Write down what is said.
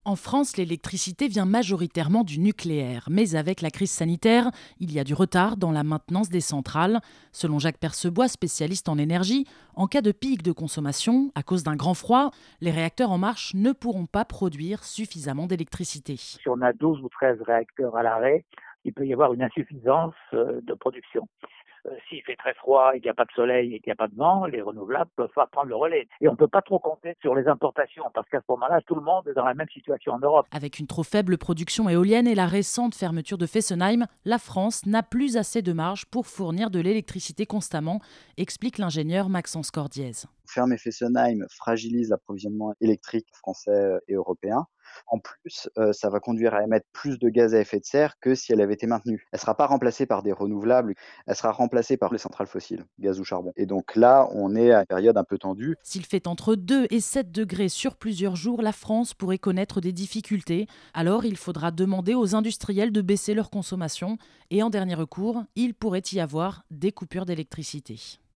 En France, l'électricité vient majoritairement du nucléaire, mais avec la crise sanitaire, il y a du retard dans la maintenance des centrales. Selon Jacques Percebois, spécialiste en énergie, en cas de pic de consommation, à cause d'un grand froid, les réacteurs en marche ne pourront pas produire suffisamment d'électricité. Si on a 12 ou 13 réacteurs à l'arrêt, il peut y avoir une insuffisance de production. S'il fait très froid et qu'il n'y a pas de soleil et qu'il n'y a pas de vent, les renouvelables ne peuvent pas prendre le relais. Et on ne peut pas trop compter sur les importations parce qu'à ce moment-là, tout le monde est dans la même situation en Europe. Avec une trop faible production éolienne et la récente fermeture de Fessenheim, la France n'a plus assez de marge pour fournir de l'électricité constamment, explique l'ingénieur Maxence Cordiez. Fermer Fessenheim fragilise l'approvisionnement électrique français et européen. En plus, ça va conduire à émettre plus de gaz à effet de serre que si elle avait été maintenue. Elle ne sera pas remplacée par des renouvelables, elle sera remplacée par les centrales fossiles, gaz ou charbon. Et donc là, on est à une période un peu tendue. S'il fait entre 2 et 7 degrés sur plusieurs jours, la France pourrait connaître des difficultés. Alors il faudra demander aux industriels de baisser leur consommation et en dernier recours, il pourrait y avoir des coupures d'électricité.